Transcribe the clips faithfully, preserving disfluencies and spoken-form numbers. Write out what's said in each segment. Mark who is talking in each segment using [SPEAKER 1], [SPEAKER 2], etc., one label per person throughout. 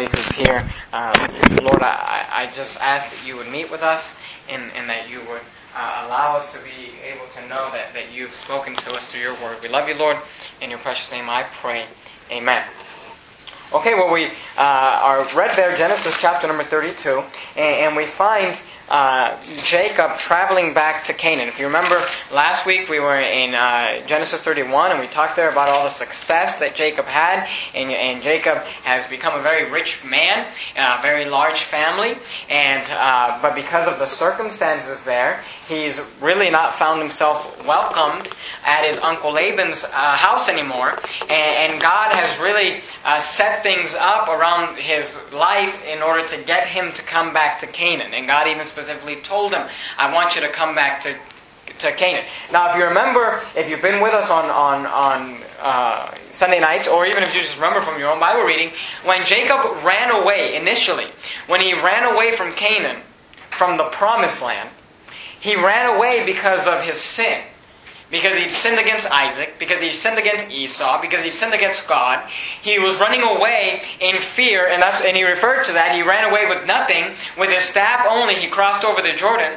[SPEAKER 1] everybody who's here. Um, Lord, I, I just ask that you would meet with us and, and that you would uh, allow us to be able to know that, that you've spoken to us through your word. We love you, Lord. In your precious name I pray. Amen. Okay, well, we uh, are read there Genesis chapter number thirty-two, and, and we find Uh, Jacob traveling back to Canaan. If you remember, last week we were in uh, Genesis thirty-one, and we talked there about all the success that Jacob had, and, and Jacob has become a very rich man, a very large family, and uh, but because of the circumstances there, he's really not found himself welcomed at his uncle Laban's uh, house anymore, and, and God has really uh, set things up around his life in order to get him to come back to Canaan, and God even specifically told him, I want you to come back to to Canaan. Now, if you remember, if you've been with us on on, on uh, Sunday nights, or even if you just remember from your own Bible reading, when Jacob ran away initially, when he ran away from Canaan, from the Promised Land, he ran away because of his sin. Because he'd sinned against Isaac, because he sinned against Esau, because he sinned against God. He was running away in fear, and that's and he referred to that. He ran away with nothing, with his staff only. He crossed over the Jordan.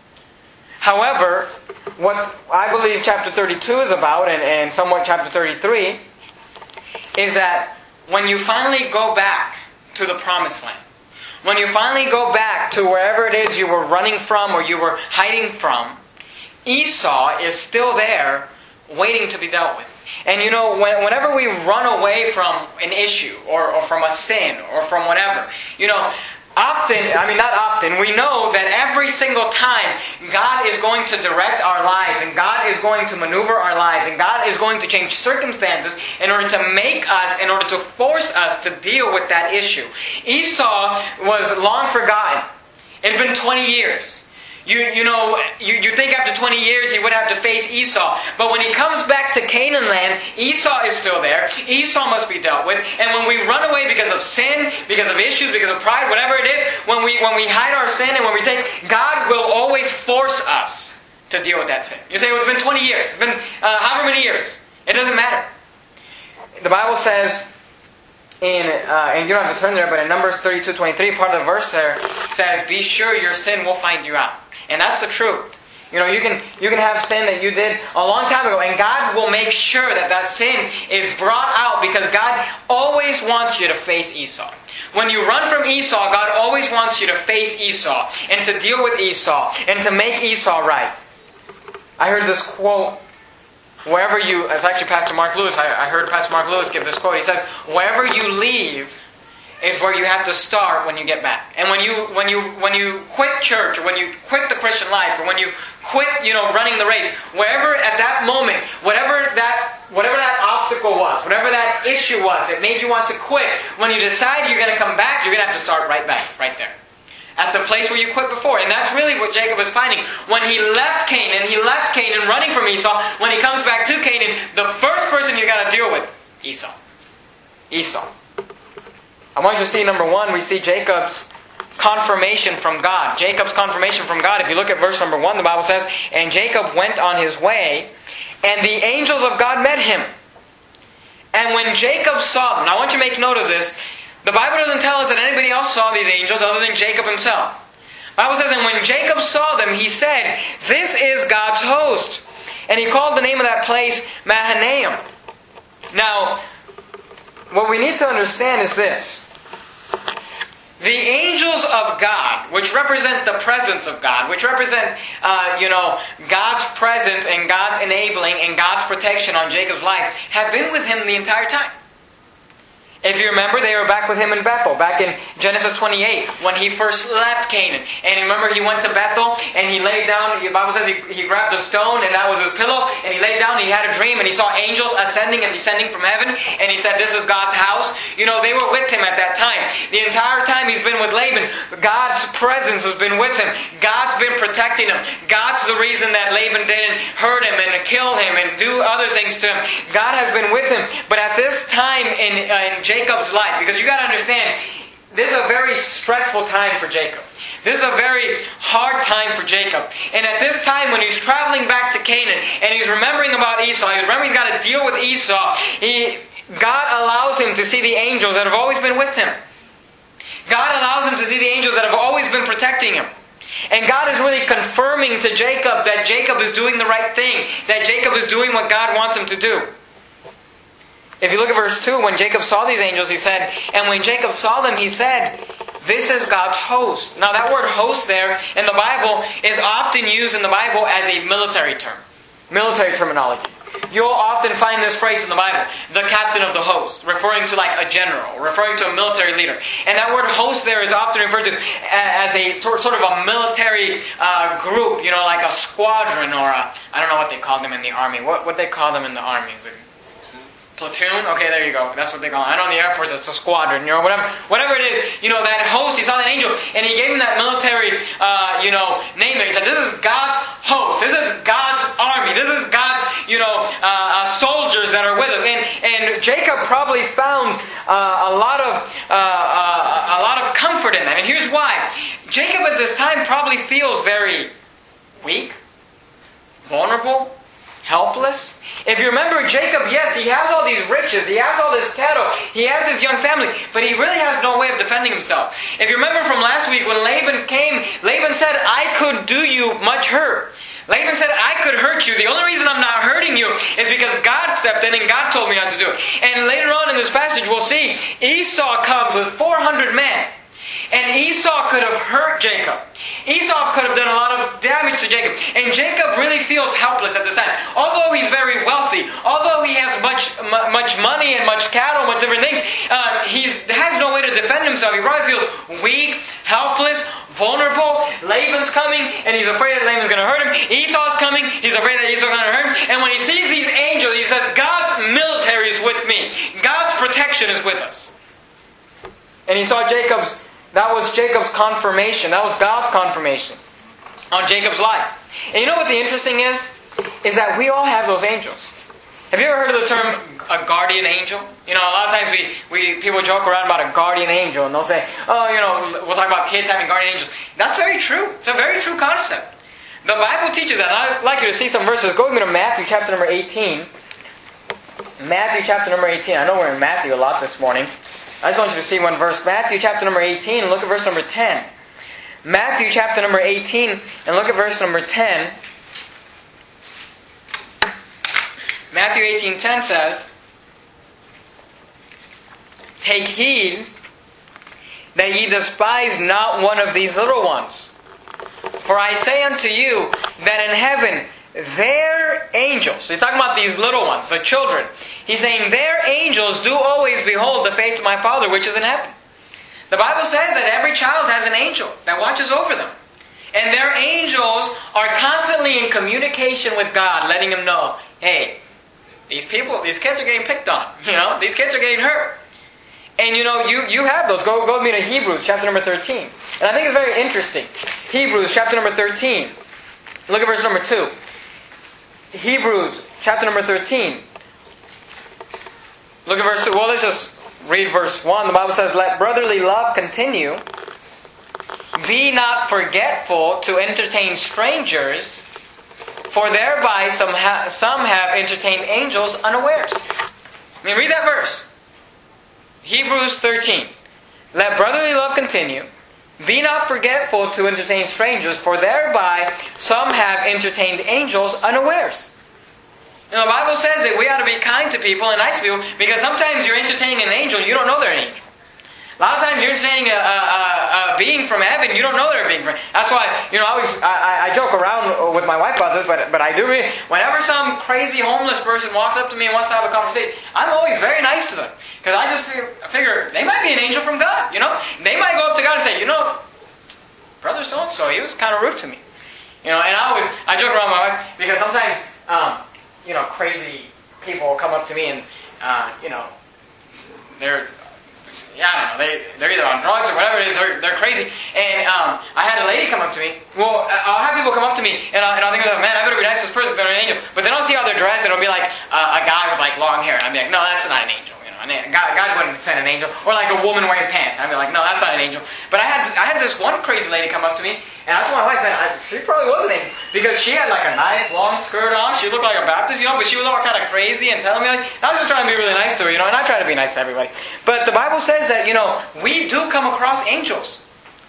[SPEAKER 1] However, what I believe chapter thirty-two is about, and, and somewhat chapter thirty-three, is that when you finally go back to the Promised Land, when you finally go back to wherever it is you were running from or you were hiding from, Esau is still there waiting to be dealt with. And you know, when, whenever we run away from an issue or, or from a sin or from whatever, you know, often, I mean not often, we know that every single time God is going to direct our lives and God is going to maneuver our lives and God is going to change circumstances in order to make us, in order to force us to deal with that issue. Esau was long forgotten. It had been twenty years. You you know, you, you think after twenty years he would have to face Esau. But when he comes back to Canaan land, Esau is still there. Esau must be dealt with. And when we run away because of sin, because of issues, because of pride, whatever it is, when we when we hide our sin and when we take, God will always force us to deal with that sin. You say, well, it's been twenty years. It's been uh, however many years. It doesn't matter. The Bible says, in uh, and you don't have to turn there, but in Numbers thirty-two twenty-three, part of the verse there says, be sure your sin will find you out. And that's the truth. You know, you can you can have sin that you did a long time ago, and God will make sure that that sin is brought out, because God always wants you to face Esau. When you run from Esau, God always wants you to face Esau and to deal with Esau and to make Esau right. I heard this quote, wherever you, it's actually Pastor Mark Lewis, I, I heard Pastor Mark Lewis give this quote. He says, wherever you leave is where you have to start when you get back. And when you when you when you quit church, or when you quit the Christian life, or when you quit, you know, running the race, wherever at that moment, whatever that whatever that obstacle was, whatever that issue was that made you want to quit, when you decide you're going to come back, you're going to have to start right back, right there. At the place where you quit before. And that's really what Jacob is finding. When he left Canaan, he left Canaan running from Esau. When he comes back to Canaan, the first person you got to deal with, Esau. Esau. I want you to see, number one, we see Jacob's confirmation from God. Jacob's confirmation from God. If you look at verse number one, the Bible says, and Jacob went on his way, and the angels of God met him. And when Jacob saw them, now I want you to make note of this, the Bible doesn't tell us that anybody else saw these angels other than Jacob himself. The Bible says, and when Jacob saw them, he said, this is God's host. And he called the name of that place Mahanaim. Now, what we need to understand is this. The angels of God, which represent the presence of God, which represent, uh, you know, God's presence and God's enabling and God's protection on Jacob's life, have been with him the entire time. If you remember, they were back with him in Bethel, back in Genesis twenty-eight, when he first left Canaan. And remember, he went to Bethel, and he laid down, the Bible says he, he grabbed a stone, and that was his pillow, and he laid down, and he had a dream, and he saw angels ascending and descending from heaven, and he said, this is God's house. You know, they were with him at that time. The entire time he's been with Laban, God's presence has been with him. God's been protecting him. God's the reason that Laban didn't hurt him and kill him and do other things to him. God has been with him. But at this time in, uh, in Jacob's life, because you got to understand, this is a very stressful time for Jacob. This is a very hard time for Jacob. And at this time, when he's traveling back to Canaan and he's remembering about Esau, he's remembering he's got to deal with Esau, he, God allows him to see the angels that have always been with him. angels that have always been protecting him. And God is really confirming to Jacob that Jacob is doing the right thing, that Jacob is doing what God wants him to do. If you look at verse two, when Jacob saw these angels, he said, and when Jacob saw them, he said, this is God's host. Now that word host there in the Bible is often used in the Bible as a military term. Military terminology. You'll often find this phrase in the Bible, the captain of the host, referring to like a general, referring to a military leader. And that word host there is often referred to as a sort of a military uh, group, you know, like a squadron or a, I don't know what they call them in the army. What what they call them in the army? Is it platoon? Okay, there you go. That's what they call it. I know in the Air Force it's a squadron, you know, whatever whatever it is. You know, that host, he saw that angel, and he gave him that military, uh, you know, name there. He said, this is God's host. This is God's army. This is God's, you know, uh, uh, soldiers that are with us. And, and Jacob probably found uh, a lot of uh, uh, a lot of comfort in that. And here's why. Jacob at this time probably feels very weak, vulnerable, helpless. If you remember Jacob, yes, he has all these riches, he has all this cattle, he has his young family, but he really has no way of defending himself. If you remember from last week when Laban came, Laban said, I could do you much hurt. Laban said, I could hurt you. The only reason I'm not hurting you is because God stepped in and God told me not to do it. And later on in this passage we'll see Esau comes with four hundred men. And Esau could have hurt Jacob. Esau could have done a lot of damage to Jacob. And Jacob really feels helpless at this time. Although he's very wealthy, although he has much much money and much cattle, much different things, uh, he has no way to defend himself. He probably feels weak, helpless, vulnerable. Laban's coming, and he's afraid that Laban's going to hurt him. Esau's coming, he's afraid that Esau's going to hurt him. And when he sees these angels, he says, God's military is with me. God's protection is with us. And he saw Jacob's That was Jacob's confirmation. That was God's confirmation on Jacob's life. And you know what the interesting is? Is that we all have those angels. Have you ever heard of the term a guardian angel? You know, a lot of times we, we people joke around about a guardian angel and they'll say, oh, you know, we'll talk about kids having guardian angels. That's very true. It's a very true concept. The Bible teaches that. And I'd like you to see some verses. Go with me to Matthew chapter number eighteen. Matthew chapter number eighteen. I know we're in Matthew a lot this morning. I just want you to see one verse. Matthew chapter number eighteen, and look at verse number ten. Matthew chapter number eighteen, and look at verse number ten. Matthew eighteen ten says, take heed that ye despise not one of these little ones. For I say unto you that in heaven their angels, so he's talking about these little ones, the children. He's saying their angels do always behold the face of my Father which is in heaven. The Bible says that every child has an angel that watches over them. And their angels are constantly in communication with God, letting them know, hey, these people, these kids are getting picked on. You know, these kids are getting hurt. And you know, you, you have those. Go, go with me to Hebrews chapter number thirteen. And I think it's very interesting. Hebrews chapter number thirteen. Look at verse number two. Hebrews chapter number thirteen. Look at verse two. Well, let's just read verse one. The Bible says, let brotherly love continue. Be not forgetful to entertain strangers, for thereby some, ha- some have entertained angels unawares. I mean, read that verse. Hebrews thirteen. Let brotherly love continue. Be not forgetful to entertain strangers, for thereby some have entertained angels unawares. You know, the Bible says that we ought to be kind to people and nice to people, because sometimes you're entertaining an angel and you don't know they're an angel. A lot of times you're entertaining a, a, a being from heaven, you don't know they're a being from heaven. That's why, you know, I always I, I joke around with my wife about this, but but I do really, whenever some crazy homeless person walks up to me and wants to have a conversation, I'm always very nice to them. Because I just figure, figure they might be an angel from God, you know? They might go up to God and say, you know, Brother so-and-so, he was kind of rude to me. You know, and I always, I joke around with my wife, because sometimes, um, you know, crazy people will come up to me and, uh, you know, they're, yeah, I don't know, they, they're either on drugs or whatever it is, they're, they're crazy. And um, I had a lady come up to me. Well, I'll have people come up to me, and I'll, and I'll think, man, I better be nice to this person, they're an angel. But then I'll see how they're dressed, and it'll be like uh, a guy with like long hair. And I'll be like, no, that's not an angel. God, God wouldn't send an angel. Or like a woman wearing pants. I'd be like, no, that's not an angel. But I had I had this one crazy lady come up to me, and I told my wife, man, I, she probably was an angel. Because she had like a nice long skirt on. She looked like a Baptist, you know, but she was all kind of crazy and telling me, like, I was just trying to be really nice to her, you know, and I try to be nice to everybody. But the Bible says that, you know, we do come across angels.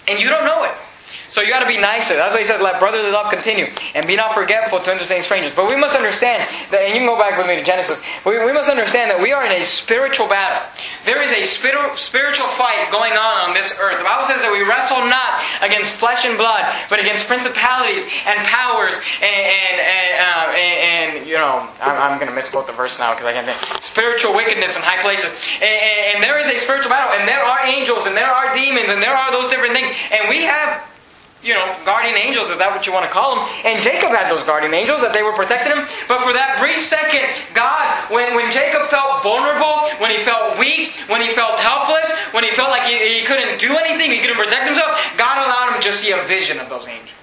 [SPEAKER 1] And you don't know it. So you got to be nicer. That's why he says, let brotherly love continue. And be not forgetful to entertain strangers. But we must understand, that, and you can go back with me to Genesis, we, we must understand that we are in a spiritual battle. There is a spir- spiritual fight going on on this earth. The Bible says that we wrestle not against flesh and blood, but against principalities and powers and, and, and, uh, and, and you know, I'm, I'm going to misquote the verse now because I can't think. Spiritual wickedness in high places. And, and, and there is a spiritual battle. And there are angels and there are demons and there are those different things. And we have, you know, guardian angels, is that what you want to call them? And Jacob had those guardian angels that they were protecting him. But for that brief second, God, when, when Jacob felt vulnerable, when he felt weak, when he felt helpless, when he felt like he, he couldn't do anything, he couldn't protect himself, God allowed him to see a vision of those angels.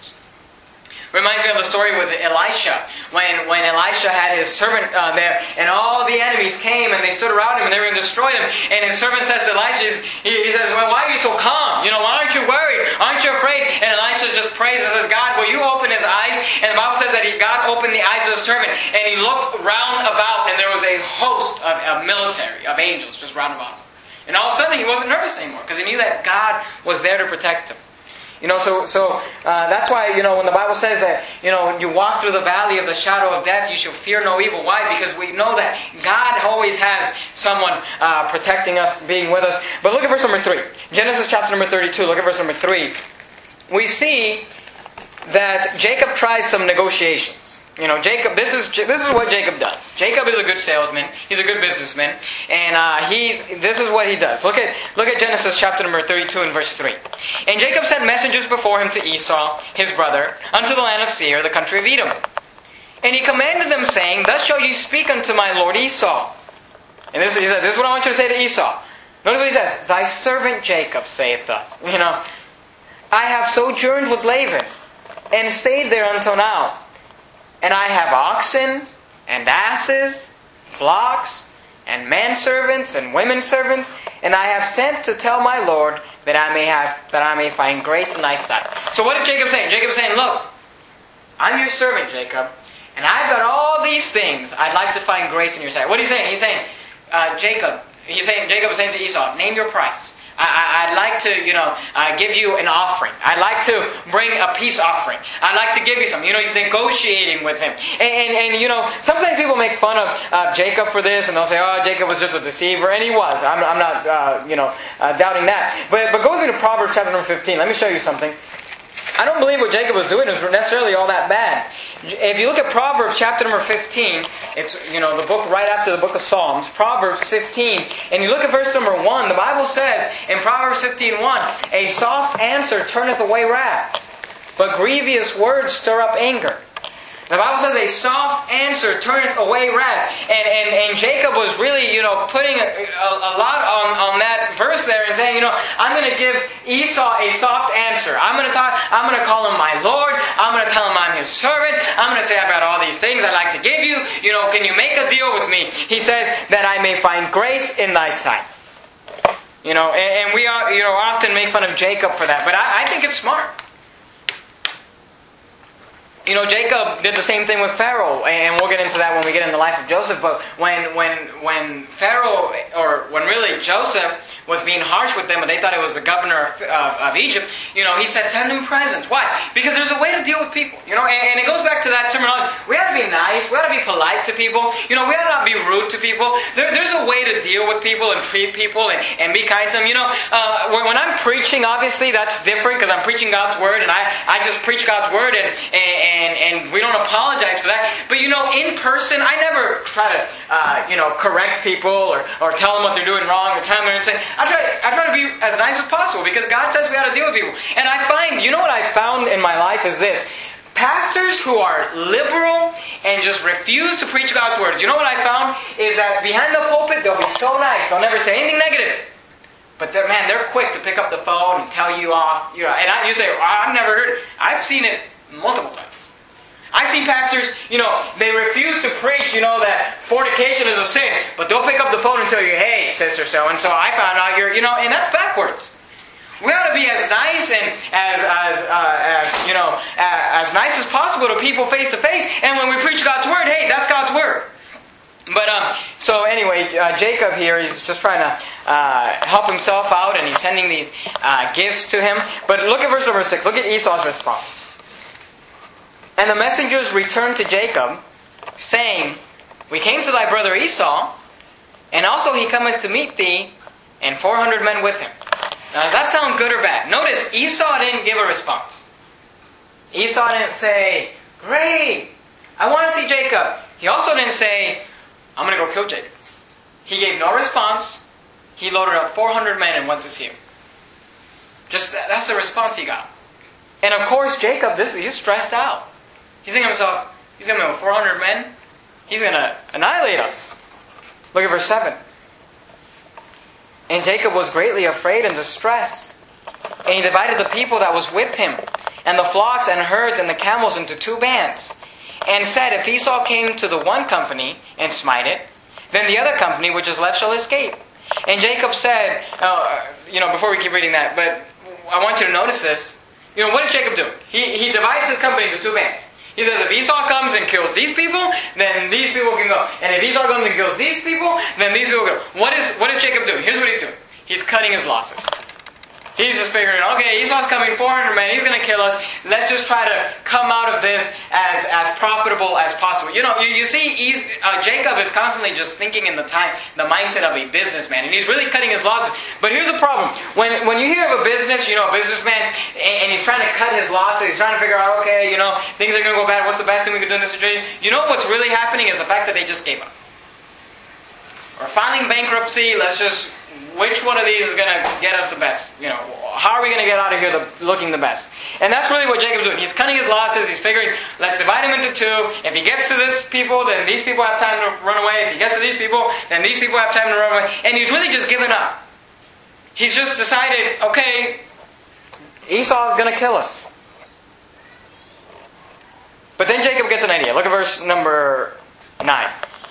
[SPEAKER 1] Reminds me of the story with Elisha. When, when Elisha had his servant uh, there, and all the enemies came and they stood around him and they were going to destroy him. And his servant says to Elisha, he, he says, well, why are you so calm? You know, why aren't you worried? Aren't you afraid? And Elisha just prays and says, God, will you open his eyes? And the Bible says that he, God opened the eyes of the servant. And he looked round about and there was a host of, of military, of angels just round about him. And all of a sudden he wasn't nervous anymore because he knew that God was there to protect him. You know, so so uh, that's why, you know, when the Bible says that, you know, when you walk through the valley of the shadow of death, you shall fear no evil. Why? Because we know that God always has someone uh, protecting us, being with us. But look at verse number three. Genesis chapter number thirty-two, look at verse number three. We see that Jacob tries some negotiations. You know, Jacob, this is this is what Jacob does. Jacob is a good salesman. He's a good businessman. And uh, he, this is what he does. Look at look at Genesis chapter number thirty-two and verse three. And Jacob sent messengers before him to Esau, his brother, unto the land of Seir, the country of Edom. And he commanded them, saying, Thus shall you speak unto my lord Esau. And this, he said, this is what I want you to say to Esau. Notice what he says. Thy servant Jacob saith thus. You know, I have sojourned with Laban, and stayed there until now. And I have oxen, and asses, flocks, and manservants, and women servants, and I have sent to tell my Lord that I may have that I may find grace in thy sight. So what is Jacob saying? Jacob's saying, look, I'm your servant, Jacob, and I've got all these things. I'd like to find grace in your sight. What is he saying? He's saying, uh, Jacob. He's saying, Jacob is saying to Esau, name your price. I, I'd like to, you know, uh, give you an offering. I'd like to bring a peace offering. I'd like to give you something. You know, he's negotiating with him. And, and, and you know, sometimes people make fun of uh, Jacob for this, and they'll say, oh, Jacob was just a deceiver. And he was. I'm, I'm not, uh, you know, uh, doubting that. But, but go with me to Proverbs chapter number fifteen. Let me show you something. I don't believe what Jacob was doing was necessarily all that bad. If you look at Proverbs chapter number fifteen, it's, you know, the book right after the book of Psalms, Proverbs fifteen, and you look at verse number one, the Bible says in Proverbs fifteen one, a soft answer turneth away wrath, but grievous words stir up anger. The Bible says a soft answer turneth away wrath. And, and, and Jacob was really, you know, putting a, a, a lot on, on that verse there and saying, you know, I'm going to give Esau a soft answer. I'm going to talk, I'm going to call him my Lord. I'm going to tell him I'm his servant. I'm going to say I've got all these things I'd like to give you. You know, can you make a deal with me? He says that I may find grace in thy sight. You know, and, and we are, you know, often make fun of Jacob for that. But I, I think it's smart. You know, Jacob did the same thing with Pharaoh, and we'll get into that when we get into the life of Joseph. But when when when Pharaoh, or when really Joseph was being harsh with them, and they thought it was the governor of, uh, of Egypt, you know, he said, send him presents. Why? Because there's a way to deal with people. You know, and, and it goes back to that terminology. We ought to be nice. We ought to be polite to people. You know, we ought not be rude to people. There, there's a way to deal with people and treat people and, and be kind to them. You know, uh, when, when I'm preaching, obviously that's different because I'm preaching God's Word, and I, I just preach God's Word, and, and, and, and we don't apologize for that. But, you know, in person, I never try to, uh, you know, correct people or, or tell them what they're doing wrong or tell them and say, I try, I try to be as nice as possible because God says we ought to deal with people. And I find, you know what I found in my life is this. Pastors who are liberal and just refuse to preach God's Word, you know what I found? Is that behind the pulpit, they'll be so nice. They'll never say anything negative. But they're, man, they're quick to pick up the phone and tell you off. You know, and I, you say, oh, I've never heard it. I've seen it multiple times. I've seen pastors, you know, they refuse to preach, you know, that fornication is a sin. But they'll pick up the phone and tell you, hey, sister so-and-so, I found out you're, you know, and that's backwards. We ought to be as nice and as, as, uh, as you know, uh, as nice as possible to people face to face. And when we preach God's Word, hey, that's God's Word. But um, so anyway, uh, Jacob here, he's just trying to uh, help himself out, and he's sending these uh, gifts to him. But look at verse number six. Look at Esau's response. And the messengers returned to Jacob, saying, We came to thy brother Esau, and also he cometh to meet thee, and four hundred men with him. Now, does that sound good or bad? Notice, Esau didn't give a response. Esau didn't say, Great, I want to see Jacob. He also didn't say, I'm going to go kill Jacob. He gave no response. He loaded up four hundred men and went to see him. Just that's the response he got. And of course, Jacob, this he's stressed out. He's thinking to himself, he's going to have four hundred men. He's going to annihilate us. Look at verse seven. And Jacob was greatly afraid and distressed. And he divided the people that was with him, and the flocks and herds and the camels into two bands. And said, If Esau came to the one company and smite it, then the other company which is left shall escape. And Jacob said, uh, you know, before we keep reading that, but I want you to notice this. You know, what does Jacob do? He, he divides his company into two bands. He says, if Esau comes and kills these people, then these people can go. And if Esau comes and kills these people, then these people go. What is, what is Jacob doing? Here's what he's doing. He's cutting his losses. He's just figuring, okay, Esau's coming, four hundred men, he's going to kill us. Let's just try to come out of this as, as profitable as possible. You know, you, you see, uh, Jacob is constantly just thinking in the time, the mindset of a businessman. And he's really cutting his losses. But here's the problem. When, when you hear of a business, you know, a businessman, and, and he's trying to cut his losses, he's trying to figure out, okay, you know, things are going to go bad. What's the best thing we can do in this situation? You know what's really happening is the fact that they just gave up. We're filing bankruptcy, let's just... Which one of these is going to get us the best? You know, how are we going to get out of here the, looking the best? And that's really what Jacob's doing. He's cutting his losses. He's figuring, let's divide him into two. If he gets to this people, then these people have time to run away. If he gets to these people, then these people have time to run away. And he's really just given up. He's just decided, okay, Esau is going to kill us. But then Jacob gets an idea. Look at verse number nine.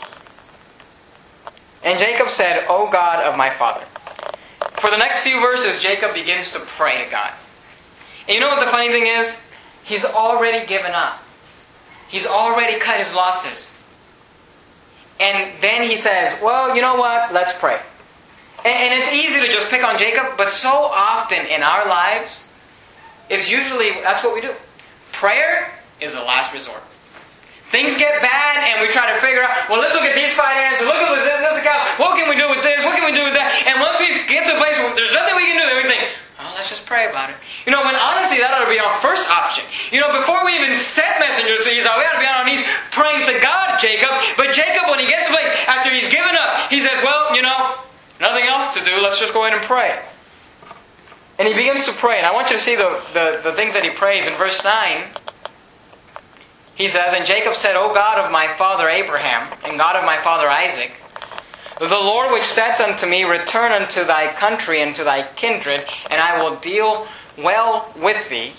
[SPEAKER 1] And Jacob said, O God of my father. For the next few verses, Jacob begins to pray to God. And you know what the funny thing is? He's already given up. He's already cut his losses. And then he says, well, you know what? Let's pray. And, and it's easy to just pick on Jacob, but so often in our lives, it's usually, that's what we do. Prayer is the last resort. Things get bad and we try to figure out, well, let's look at these finances, look at this, this account, what can we do with this, what can we do with that? And once we get to a place where there's nothing we can do, then we think, oh, let's just pray about it. You know, when honestly that ought to be our first option. You know, before we even sent messengers to Esau, we ought to be on our knees praying to God, Jacob. But Jacob, when he gets to a place, after he's given up, he says, well, you know, nothing else to do, let's just go ahead and pray. And he begins to pray. And I want you to see the, the, the things that he prays in verse nine. He says, And Jacob said, O God of my father Abraham, and God of my father Isaac, the Lord which saith unto me, Return unto thy country and to thy kindred, and I will deal well with thee.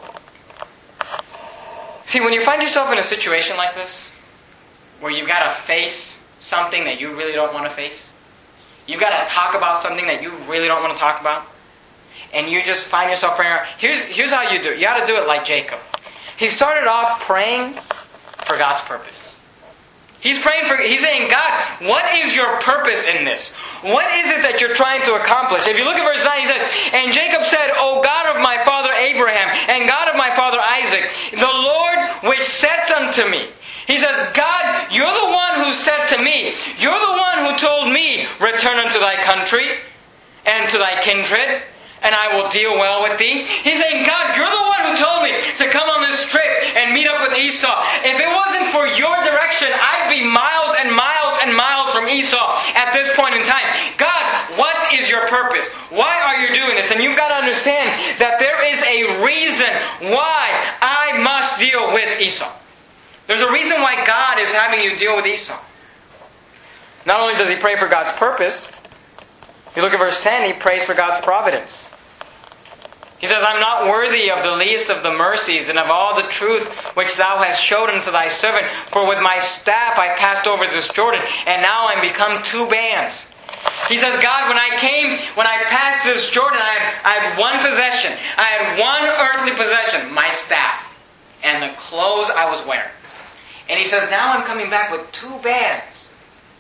[SPEAKER 1] See, when you find yourself in a situation like this, where you've got to face something that you really don't want to face, you've got to talk about something that you really don't want to talk about, and you just find yourself praying, here's, here's how you do it. You got to do it like Jacob. He started off praying for God's purpose. He's praying for, he's saying, God, what is your purpose in this? What is it that you're trying to accomplish? If you look at verse nine, he said, And Jacob said, O God of my father Abraham, and God of my father Isaac, the Lord which saith unto me. He says, God, you're the one who said to me, you're the one who told me, Return unto thy country and to thy kindred, and I will deal well with thee. He's saying, God, you're the one who told me to come on this trip and meet up with Esau. If it wasn't for your direction, I'd be miles and miles and miles from Esau at this point in time. God, what is your purpose? Why are you doing this? And you've got to understand that there is a reason why I must deal with Esau. There's a reason why God is having you deal with Esau. Not only does he pray for God's purpose, if you look at verse ten, he prays for God's providence. He says, I'm not worthy of the least of the mercies and of all the truth which thou hast showed unto thy servant. For with my staff I passed over this Jordan, and now I'm become two bands. He says, God, when I came, when I passed this Jordan, I had, I had one possession. I had one earthly possession, my staff, and the clothes I was wearing. And he says, now I'm coming back with two bands.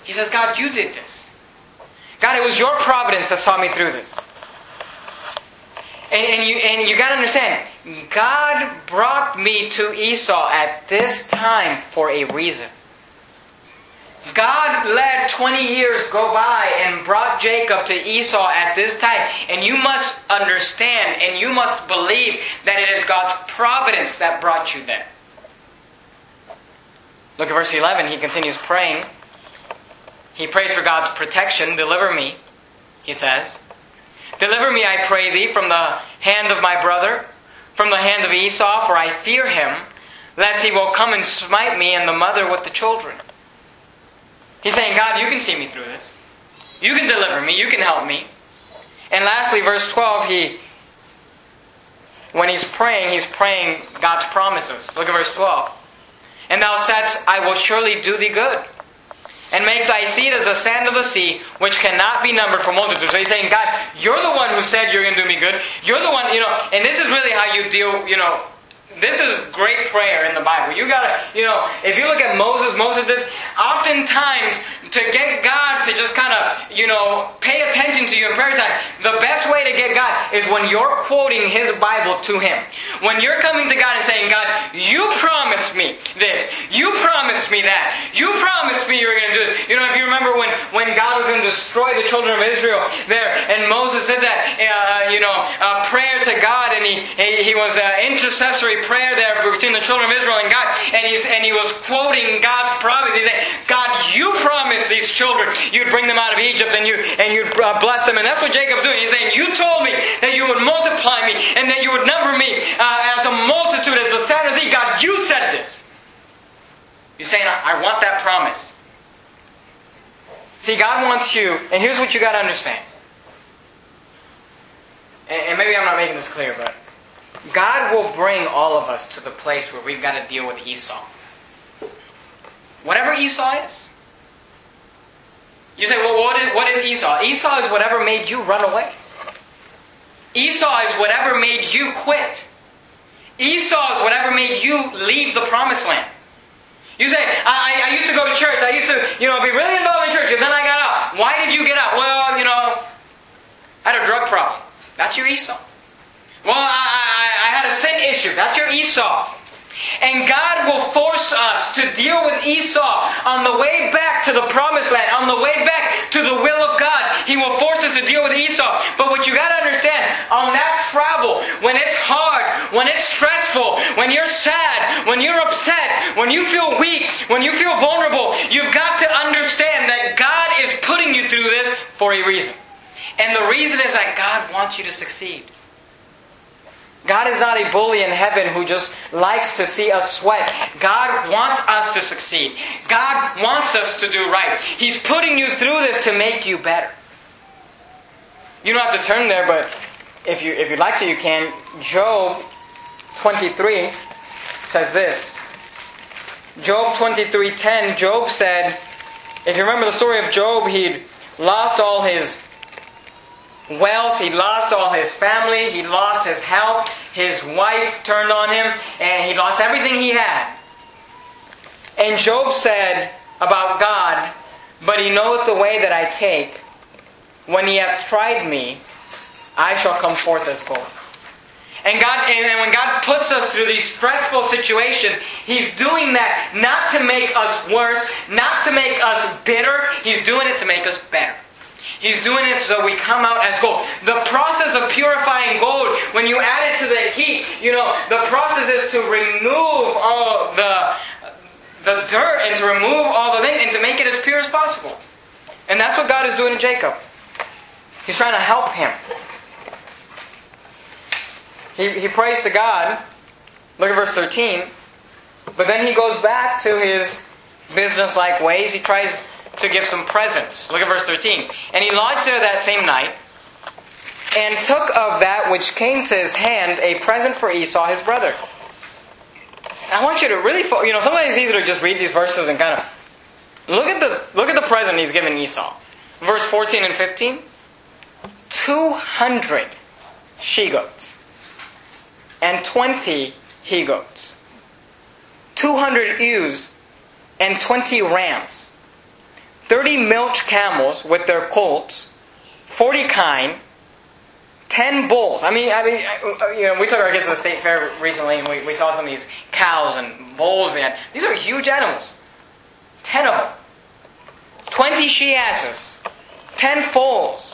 [SPEAKER 1] He says, God, you did this. God, it was your providence that saw me through this. And, and you and you got to understand, God brought me to Esau at this time for a reason. God let twenty years go by and brought Jacob to Esau at this time. And you must understand and you must believe that it is God's providence that brought you there. Look at verse eleven. He continues praying. He prays for God's protection. Deliver me, he says. Deliver me, I pray thee, from the hand of my brother, from the hand of Esau, for I fear him, lest he will come and smite me and the mother with the children. He's saying, God, you can see me through this. You can deliver me. You can help me. And lastly, verse twelve, he, when he's praying, he's praying God's promises. Look at verse twelve. And thou saidst, I will surely do thee good, and make thy seed as the sand of the sea, which cannot be numbered for multitude. So he's saying, God, you're the one who said you're going to do me good. You're the one, you know, and this is really how you deal, you know, this is great prayer in the Bible. You gotta, you know, if you look at Moses, Moses did, oftentimes, to get God to just kind of, you know, pay attention to you in prayer time, the best way to get God is when you're quoting His Bible to Him. When you're coming to God and saying, God, you promised me this. You promised me that. You promised me you were going to do this. You know, if you remember when, when God was going to destroy the children of Israel there, and Moses said that, uh, you know, uh, prayer to God, and he, he, he was uh, intercessory prayer there between the children of Israel and God, and he's and he was quoting God's promise. He said, God, you promised these children you'd bring them out of Egypt and you and you'd uh, bless them. And that's what Jacob's doing. He's saying, you told me that you would multiply me and that you would number me uh, as a multitude, as the sand of the sea. God, you said this. You're saying, I, I want that promise. See, God wants you, and here's what you got to understand. And, and maybe I'm not making this clear, but God will bring all of us to the place where we've got to deal with Esau. Whatever Esau is. You say, well, what is, what is Esau? Esau is whatever made you run away. Esau is whatever made you quit. Esau is whatever made you leave the promised land. You say, I, I used to go to church. I used to, you know, be really involved in church, and then I got out. Why did you get out? Well, you know, I had a drug problem. That's your Esau. Well, I, I, I had a sin issue. That's your Esau. And God will force us to deal with Esau on the way back to the promised land, on the way back to the will of God. He will force us to deal with Esau. But what you got to understand, on that travel, when it's hard, when it's stressful, when you're sad, when you're upset, when you feel weak, when you feel vulnerable, you've got to understand that God is putting you through this for a reason. And the reason is that God wants you to succeed. God is not a bully in heaven who just likes to see us sweat. God wants us to succeed. God wants us to do right. He's putting you through this to make you better. You don't have to turn there, but if you if you'd like to, you can. Job twenty-three says this. Job twenty-three ten, Job said, if you remember the story of Job, he'd lost all his wealth, he lost all his family, he lost his health, his wife turned on him, and he lost everything he had. And Job said about God, but he knoweth the way that I take. When he hath tried me, I shall come forth as gold. And God, and when God puts us through these stressful situations, He's doing that not to make us worse, not to make us bitter. He's doing it to make us better. He's doing it so we come out as gold. The process of purifying gold, when you add it to the heat, you know, the process is to remove all the the dirt and to remove all the things and to make it as pure as possible. And that's what God is doing to Jacob. He's trying to help him. He, he prays to God. Look at verse thirteen. But then he goes back to his business-like ways. He tries to give some presents. Look at verse thirteen. And he lodged there that same night, and took of that which came to his hand a present for Esau his brother. I want you to really, fo- you know, sometimes it's easier to just read these verses and kind of look at the look at the present he's given Esau. Verse fourteen and fifteen. Two hundred she-goats and twenty he-goats. Two hundred ewes and twenty rams. thirty milch camels with their colts, forty kine, ten bulls. I mean, I mean, you know, we took our kids to the state fair recently, and we, we saw some of these cows and bulls. And these are huge animals. Ten of them. Twenty she-asses. Ten foals.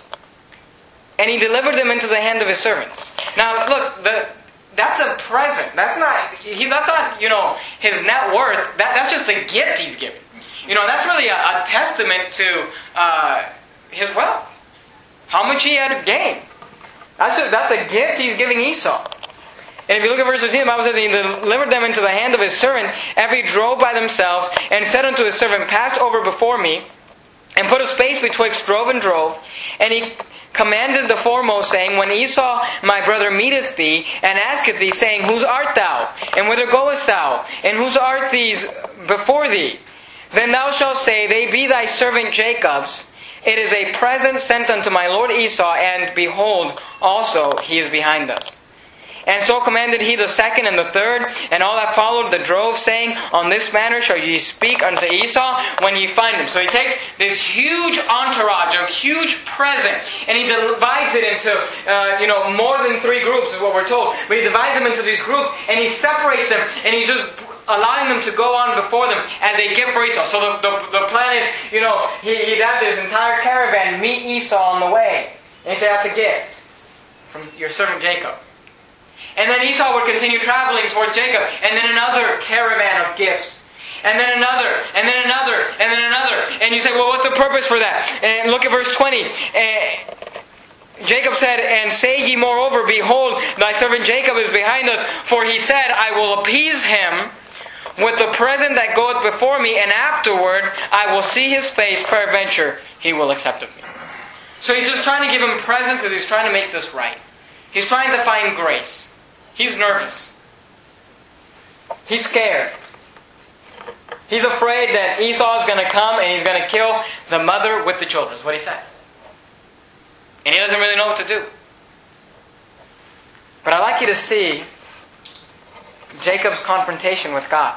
[SPEAKER 1] And he delivered them into the hand of his servants. Now, look, the, that's a present. That's not, he, that's not, you know, his net worth. That, that's just a gift he's given. You know, that's really a, a testament to uh, his wealth. How much he had gained. That's a, that's a gift he's giving Esau. And if you look at verse fifteen, the Bible says, he delivered them into the hand of his servant. Every drove by themselves, and said unto his servant, pass over before me, and put a space betwixt drove and drove. And he commanded the foremost, saying, when Esau my brother meeteth thee, and asketh thee, saying, whose art thou? And whither goest thou? And whose art these before thee? Then thou shalt say, they be thy servant Jacob's. It is a present sent unto my lord Esau, and behold, also he is behind us. And so commanded he the second and the third, and all that followed the drove, saying, on this manner shall ye speak unto Esau when ye find him. So he takes this huge entourage, a huge present, and he divides it into, uh, you know, more than three groups is what we're told. But he divides them into these groups, and he separates them, and he's just allowing them to go on before them as a gift for Esau. So the, the, the plan is, you know, he, he'd have this entire caravan meet Esau on the way. And he'd say, that's a gift from your servant Jacob. And then Esau would continue traveling towards Jacob. And then another caravan of gifts. And then another, and then another, and then another. And you say, well, what's the purpose for that? And look at verse twenty. And Jacob said, and say ye moreover, behold, thy servant Jacob is behind us. For he said, I will appease him with the present that goeth before me, and afterward I will see his face, peradventure he will accept of me. So he's just trying to give him presents because he's trying to make this right. He's trying to find grace. He's nervous. He's scared. He's afraid that Esau is going to come and he's going to kill the mother with the children. That's what he said. And he doesn't really know what to do. But I'd like you to see Jacob's confrontation with God.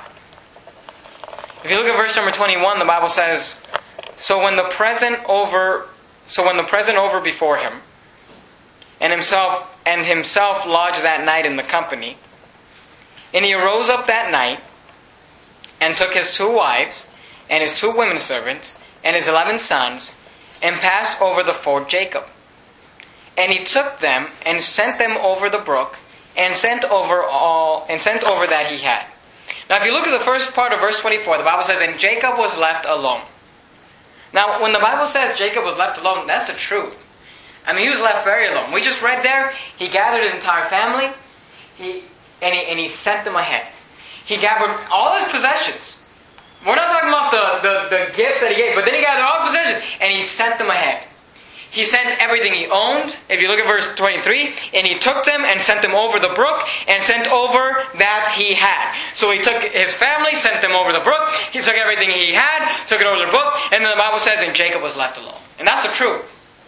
[SPEAKER 1] If you look at verse number twenty-one, the Bible says, So when the present over so when the present over before him, and himself and himself lodged that night in the company, and he arose up that night, and took his two wives, and his two women servants, and his eleven sons, and passed over the ford Jacob. And he took them, and sent them over the brook, and sent over all, and sent over that he had. Now, if you look at the first part of verse twenty-four, the Bible says, and Jacob was left alone. Now, when the Bible says Jacob was left alone, that's the truth. I mean, he was left very alone. We just read there, he gathered his entire family, he and he, and he sent them ahead. He gathered all his possessions. We're not talking about the, the, the gifts that he gave, but then he gathered all his possessions, and he sent them ahead. He sent everything he owned. If you look at verse twenty-three, and he took them and sent them over the brook, and sent over that he had. So he took his family, sent them over the brook. He took everything he had, took it over the brook, and then the Bible says, and Jacob was left alone. And that's the truth.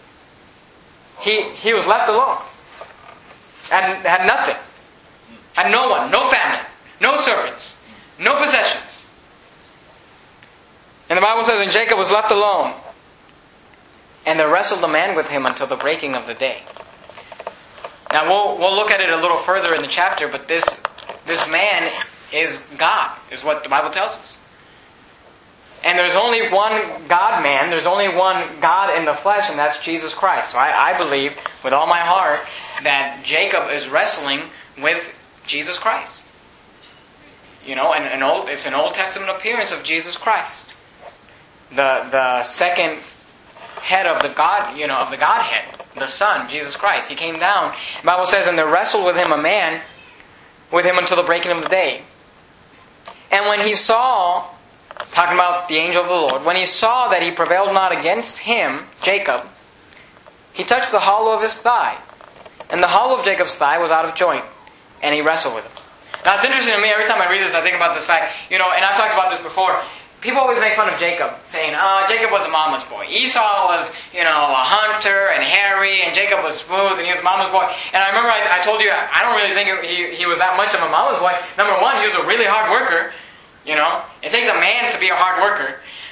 [SPEAKER 1] He he was left alone. Had, had nothing. Had no one, no family, no servants, no possessions. And the Bible says, and Jacob was left alone. And there wrestled a man with him until the breaking of the day. Now we'll we'll look at it a little further in the chapter, but this this man is God, is what the Bible tells us. And there's only one God-man, there's only one God in the flesh, and that's Jesus Christ. So I, I believe with all my heart that Jacob is wrestling with Jesus Christ. You know, and an old it's an Old Testament appearance of Jesus Christ. The the second head of the God, you know, of the Godhead, the Son, Jesus Christ. He came down. The Bible says, and there wrestled with him a man, with him until the breaking of the day. And when he saw, talking about the angel of the Lord, when he saw that he prevailed not against him, Jacob, he touched the hollow of his thigh. And the hollow of Jacob's thigh was out of joint. And he wrestled with him. Now it's interesting to me, every time I read this, I think about this fact, you know, and I've talked about this before. People always make fun of Jacob, saying, oh, Jacob was a mama's boy. Esau was, you know, a hunter and hairy, and Jacob was smooth, and he was mama's boy. And I remember I, I told you, I don't really think he, he was that much of a mama's boy. Number one, he was a really hard worker. You know, it takes a man to be a hard worker.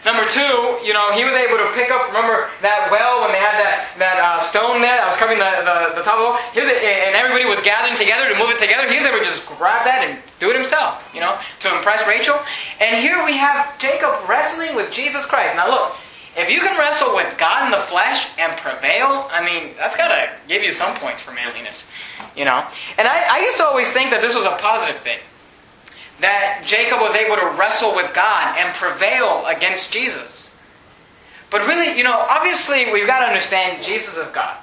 [SPEAKER 1] Number two, you know, he was able to pick up, remember that well when they had that, that uh, stone there that was covering the, the, the top of the well? He was, and everybody was gathering together to move it together. He was able to just grab that and do it himself, you know, to impress Rachel. And here we have Jacob wrestling with Jesus Christ. Now look, if you can wrestle with God in the flesh and prevail, I mean, that's got to give you some points for manliness, you know. And I, I used to always think that this was a positive thing. That Jacob was able to wrestle with God and prevail against Jesus. But really, you know, obviously we've got to understand Jesus is God.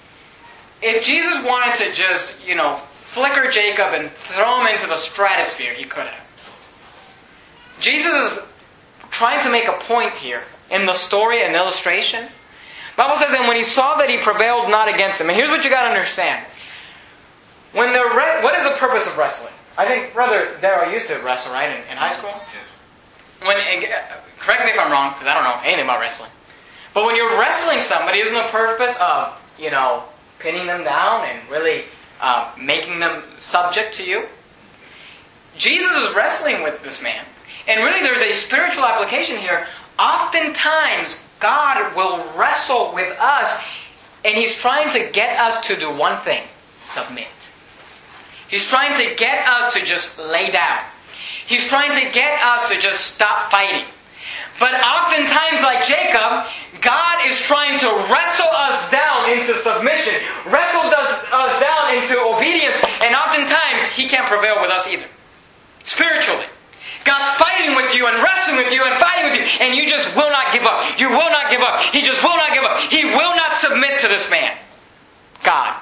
[SPEAKER 1] If Jesus wanted to just, you know, flicker Jacob and throw him into the stratosphere, he could have. Jesus is trying to make a point here in the story, an illustration. The Bible says, and when he saw that he prevailed not against him. And here's what you got to understand. When the re- what is the purpose of wrestling? I think Brother Darrell used to wrestle, right, in, in high school?
[SPEAKER 2] Yes.
[SPEAKER 1] When, correct me if I'm wrong, because I don't know anything about wrestling. But when you're wrestling somebody, isn't the purpose of, you know, pinning them down and really uh, making them subject to you? Jesus is wrestling with this man. And really there's a spiritual application here. Oftentimes, God will wrestle with us, and He's trying to get us to do one thing: submit. He's trying to get us to just lay down. He's trying to get us to just stop fighting. But oftentimes, like Jacob, God is trying to wrestle us down into submission, wrestle us, us down into obedience, and oftentimes He can't prevail with us either. Spiritually. God's fighting with you and wrestling with you and fighting with you, and you just will not give up. You will not give up. He just will not give up. He will not submit to this man. God.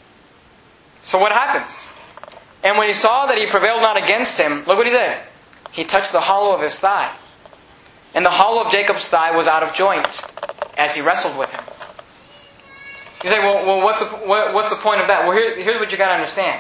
[SPEAKER 1] So what happens? And when he saw that he prevailed not against him, look what he did. He touched the hollow of his thigh. And the hollow of Jacob's thigh was out of joint as he wrestled with him. You say, well, well what's, the, what, what's the point of that? Well, here, here's what you got to understand.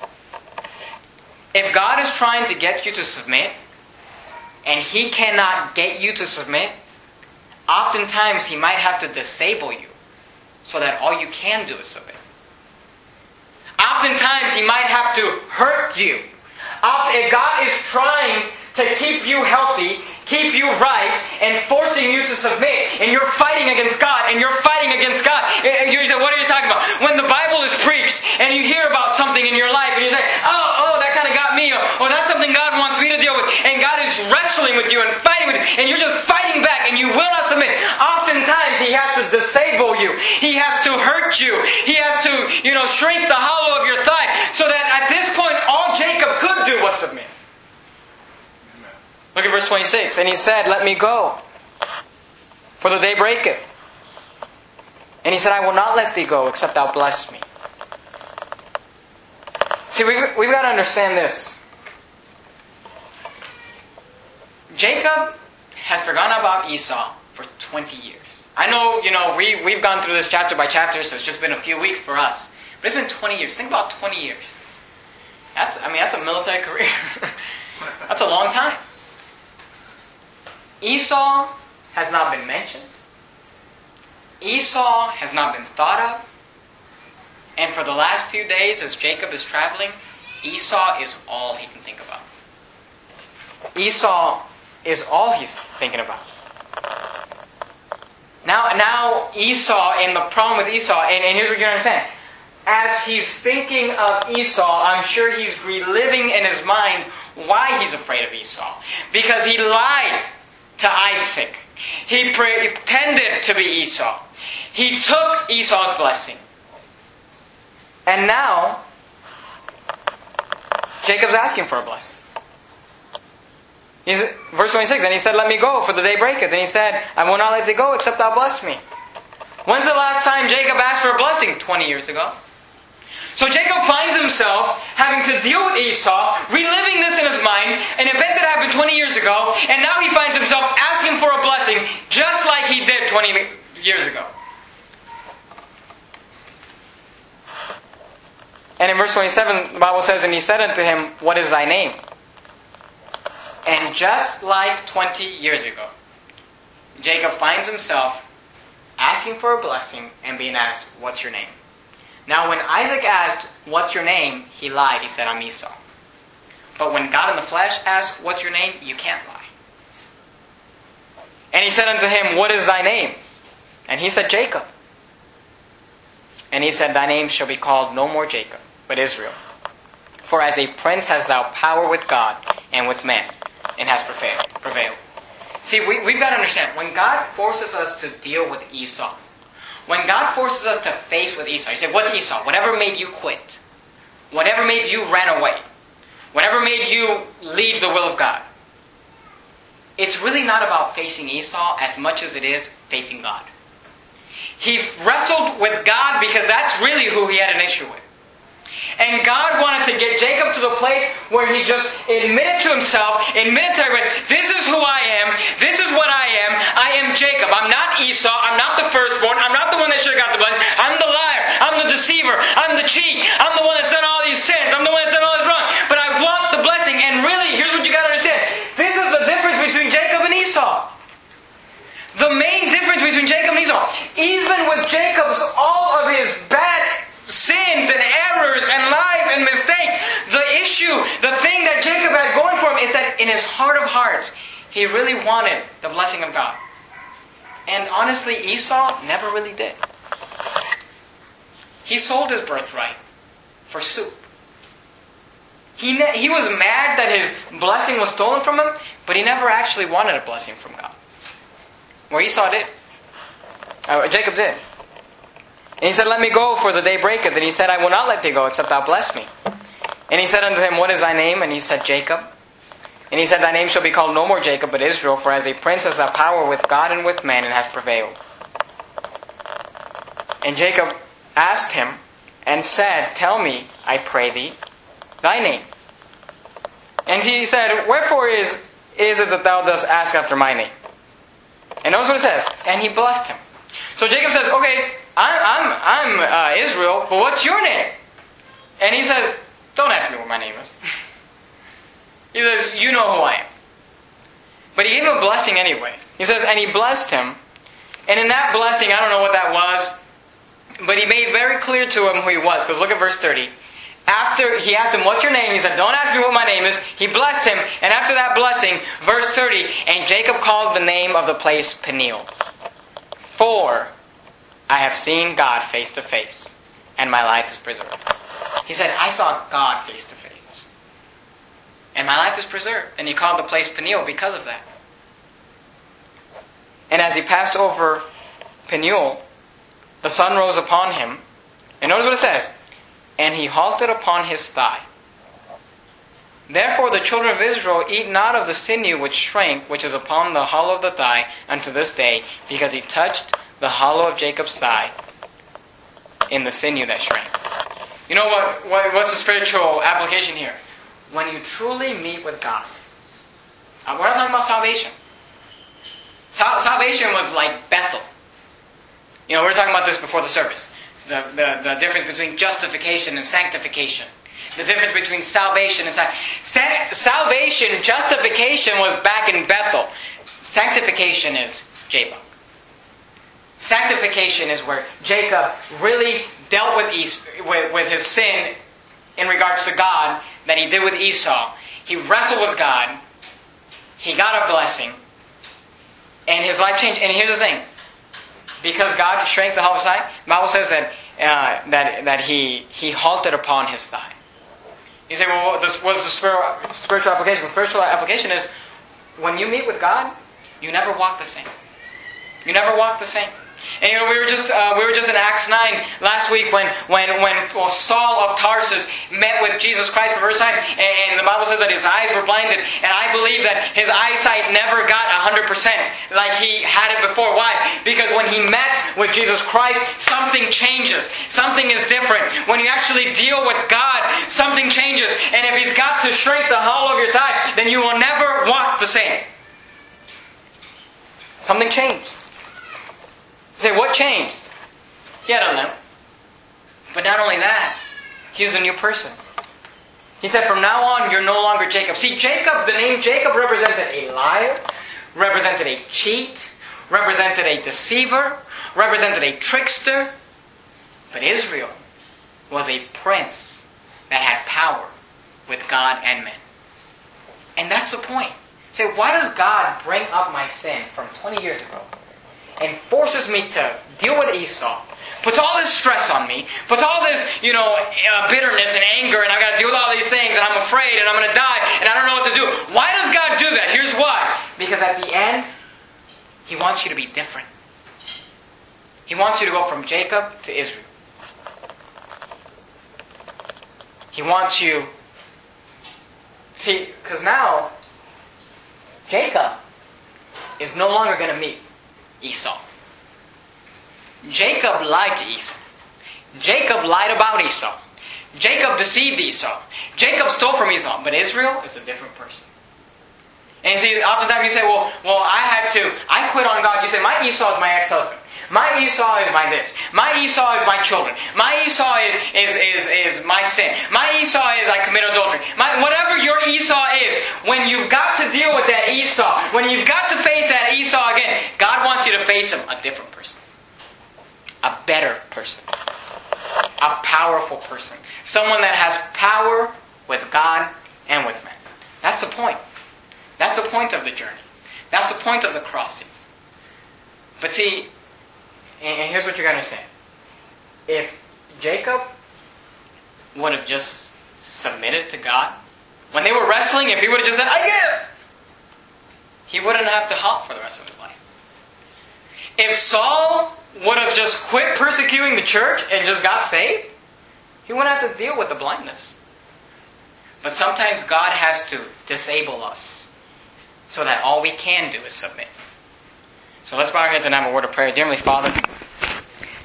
[SPEAKER 1] If God is trying to get you to submit, and He cannot get you to submit, oftentimes He might have to disable you so that all you can do is submit. Oftentimes He might have to hurt you. If God is trying to keep you healthy, keep you right, and forcing you to submit, and you're fighting against God, and you're fighting against God, you say, what are you talking about? When the Bible is preached, and you hear about something in your life, and you say, oh, oh, that kind of got me, or oh, that's something God wants me to deal with, and God is wrestling with you and fighting with you, and you're just fighting back, and you will not submit. Oftentimes, He has to disable you. He has to hurt you. He has to, you know, shrink the hollow of your thigh, so that at this point, all Jacob could do was submit. Look at verse twenty-six. And he said, let me go, for the day breaketh. And he said, I will not let thee go, except thou bless me. See, we've, we've got to understand this. Jacob has forgotten about Esau for twenty years. I know, you know, we, we've gone through this chapter by chapter, so it's just been a few weeks for us. But it's been twenty years. Think about twenty years. That's, I mean, that's a military career. That's a long time. Esau has not been mentioned. Esau has not been thought of. And for the last few days, as Jacob is traveling, Esau is all he can think about. Esau is all he's thinking about. Now, now Esau, and the problem with Esau, and, and here's what you understand. As he's thinking of Esau, I'm sure he's reliving in his mind why he's afraid of Esau. Because he lied to Isaac. He pretended to be Esau. He took Esau's blessing. And now, Jacob's asking for a blessing. He's, verse twenty-six, and he said, let me go, for the day breaketh. And he said, I will not let thee go, except thou bless me. When's the last time Jacob asked for a blessing? twenty years ago. So Jacob finds himself having to deal with Esau, reliving this in his mind, an event that happened twenty years ago, and now he finds himself asking for a blessing, just like he did twenty years ago. And in verse twenty-seven, the Bible says, and he said unto him, what is thy name? And just like twenty years ago, Jacob finds himself asking for a blessing and being asked, what's your name? Now when Isaac asked, what's your name? He lied. He said, I'm Esau. But when God in the flesh asks, what's your name? You can't lie. And he said unto him, What is thy name? And he said, Jacob. And he said, Thy name shall be called no more Jacob, but Israel. For as a prince hast thou power with God and with men, and hast prevailed. prevailed. See, we, we've got to understand, when God forces us to deal with Esau, when God forces us to face with Esau, you say, what's Esau? Whatever made you quit. Whatever made you run away. Whatever made you leave the will of God. It's really not about facing Esau as much as it is facing God. He wrestled with God because that's really who he had an issue with. And God wanted to get Jacob to the place where he just admitted to himself, admitted to everybody, this is who I am, this is what I am, I am Jacob. I'm not Esau, I'm not the firstborn, I'm not the one that should have got the blessing, I'm the liar, I'm the deceiver, I'm the cheat, I'm the one that's done all these sins, I'm the one that's done all this wrong, but I want the blessing. And really, here's what you got to understand. This is the difference between Jacob and Esau. The main difference between Jacob and Esau, even with Jacob's, all of his bad sins and errors and lies and mistakes, the issue, the thing that Jacob had going for him is that in his heart of hearts, he really wanted the blessing of God. And honestly, Esau never really did. He sold his birthright for soup. He, ne- he was mad that his blessing was stolen from him, but he never actually wanted a blessing from God. Where Esau did. Uh, Jacob did. And he said, Let me go, for the day breaketh. And he said, I will not let thee go, except thou bless me. And he said unto him, What is thy name? And he said, Jacob. And he said, Thy name shall be called no more Jacob, but Israel, for as a prince hast thou power with God and with man, and hast prevailed. And Jacob asked him, and said, Tell me, I pray thee, thy name. And he said, Wherefore is, is it that thou dost ask after my name? And notice what it says. And he blessed him. So Jacob says, Okay, I'm, I'm, I'm uh, Israel, but what's your name? And he says, Don't ask me what my name is. He says, You know who I am. But he gave him a blessing anyway. He says, and he blessed him. And in that blessing, I don't know what that was, but he made very clear to him who he was. Because look at verse thirty. After he asked him, What's your name? He said, Don't ask me what my name is. He blessed him. And after that blessing, verse thirty, and Jacob called the name of the place Peniel. For I have seen God face to face, and my life is preserved. He said, I saw God face to face, and my life is preserved. And he called the place Peniel because of that. And as he passed over Peniel, the sun rose upon him. And notice what it says. And he halted upon his thigh. Therefore the children of Israel eat not of the sinew which shrank, which is upon the hollow of the thigh, unto this day, because he touched the hollow of Jacob's thigh in the sinew that shrank. You know what, what? What's the spiritual application here? When you truly meet with God, uh, we're not talking about salvation. Sal- salvation was like Bethel. You know, we were talking about this before the service. The, the, the difference between justification and sanctification. The difference between salvation and sanctification. Salvation, justification was back in Bethel. Sanctification is Jacob. Sanctification is where Jacob really dealt with, Es- with, with his sin in regards to God that he did with Esau. He wrestled with God. He got a blessing. And his life changed. And here's the thing. Because God shrank the hollow of his thigh, the Bible says that uh, that that he he halted upon his thigh. You say, well, what's the spiritual application? The spiritual application is when you meet with God, you never walk the same. You never walk the same. And you know, we were just uh, we were just in Acts nine last week when when when well, Saul of Tarsus met with Jesus Christ for the first time, and the Bible says that his eyes were blinded, and I believe that his eyesight never got a hundred percent like he had it before. Why? Because when he met with Jesus Christ, something changes. Something is different. When you actually deal with God, something changes. And if He's got to shrink the hollow of your thigh, then you will never walk the same. Something changed. You say, what changed? He had a limp. But not only that, he was a new person. He said, from now on, you're no longer Jacob. See, Jacob, the name Jacob represented a liar, represented a cheat, represented a deceiver, represented a trickster. But Israel was a prince that had power with God and men. And that's the point. Say, why does God bring up my sin from twenty years ago and forces me to deal with Esau? Puts all this stress on me. Puts all this, you know, uh, bitterness and anger, and I got to deal with all these things, and I'm afraid, and I'm going to die, and I don't know what to do. Why does God do that? Here's why. Because at the end, He wants you to be different. He wants you to go from Jacob to Israel. He wants you... See, because now, Jacob is no longer going to meet Esau. Jacob lied to Esau. Jacob lied about Esau. Jacob deceived Esau. Jacob stole from Esau. But Israel is a different person. And see, oftentimes you say, well, well, I had to, I quit on God. You say, my Esau is my ex-husband. My Esau is my this. My Esau is my children. My Esau is, is, is, is my sin. My Esau is I commit adultery. My, whatever your Esau is, when you've got to deal with that Esau, when you've got to face that Esau again, God wants you to face him, a different person. A better person. A powerful person. Someone that has power with God and with men. That's the point. That's the point of the journey. That's the point of the crossing. But see, and here's what you're going to say. If Jacob would have just submitted to God, when they were wrestling, if he would have just said, I give, he wouldn't have to hop for the rest of his life. If Saul would have just quit persecuting the church and just got saved, he wouldn't have to deal with the blindness. But sometimes God has to disable us so that all we can do is submit. So let's bow our heads and have a word of prayer. Dear Heavenly Father,